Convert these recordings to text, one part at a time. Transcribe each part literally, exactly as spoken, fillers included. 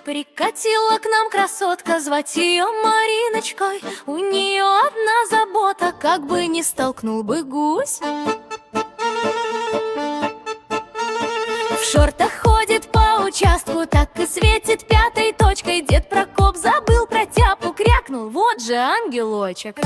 Прикатила к нам красотка, звать ее Мариночкой. У нее одна забота, как бы не столкнул бы гусь. В шортах ходит по участку, так и светит пятой точкой. Дед Прокоп забыл про тяпу, крякнул: вот же ангелочек.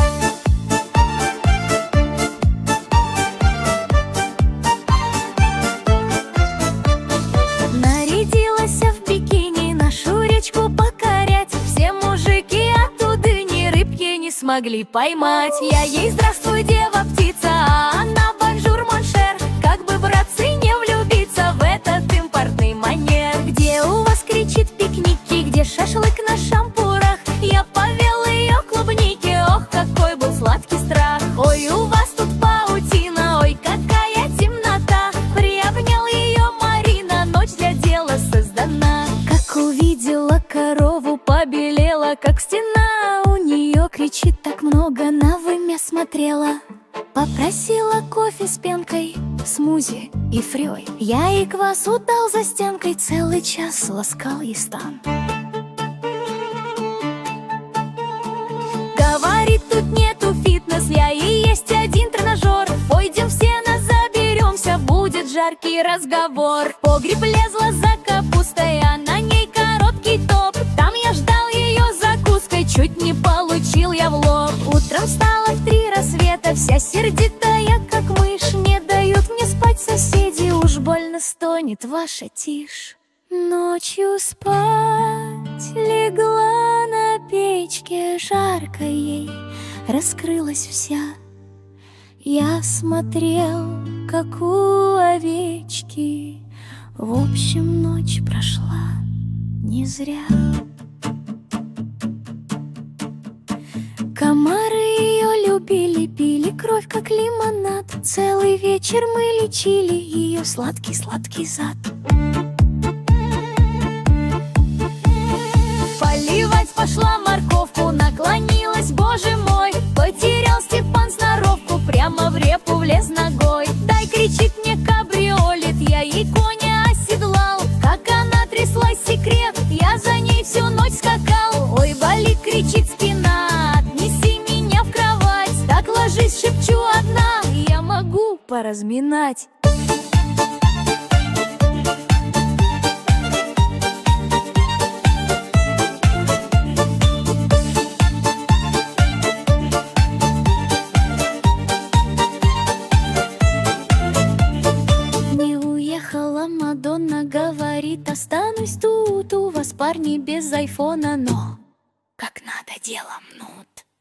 Нарядилась в бикини нашу речку покорять. Все мужики оттуда ни рыбки не смогли поймать. Я ей: здравствуй, дева птица, а она: бонжур, моншер. Как бы, братцы, не влюбиться в этот импортный манер. Где у вас, кричит, пикники, где шашлык на шампурах? Я повел ее клубники, ох, какой был сладкий страх. Ой, у вас тут паутина, ой, какая темнота. Приобнял ее Марина, ночь для дела создана. Как увидела корову, побелела, как стена. У нее, кричит, так много, на вымя смотрела. Попросила кофе с пенкой, смузи и фрёй. Я ей квасу дал за стенкой, целый час ласкал ей стан. Говорит: тут нету фитнес, я и есть один тренажер. Пойдем все нас заберемся, будет жаркий разговор. В погреб лезла за капустой, а на ней короткий топ. Там я ждал ее закуской, чуть не получил я в лоб. Утром встала в три рассвета, вся сердитая, как мышь. Не дают мне спать соседи, уж больно стонет ваша тишь. Ночью спать легла на печке, жарко ей, раскрылась вся. Я смотрел, как у овечки, в общем, ночь прошла не зря. Комары ее любили, пили кровь, как лимонад. Целый вечер мы лечили ее сладкий-сладкий зад. Поливать пошла морковку, наклонилась, боже мой. Потерял Степан сноровку, прямо в репу влез ногой. Дай, кричит мне, кабриолет, я ей коня оседлал. Как она тряслась, секрет, я за ней всю ночь скакал. Ой, болит, кричит, спина, отнеси меня в кровать. Так ложись, шепчу, одна, я могу поразминать. Мадонна, говорит: останусь тут, у вас парни без айфона, но как надо дело мнут.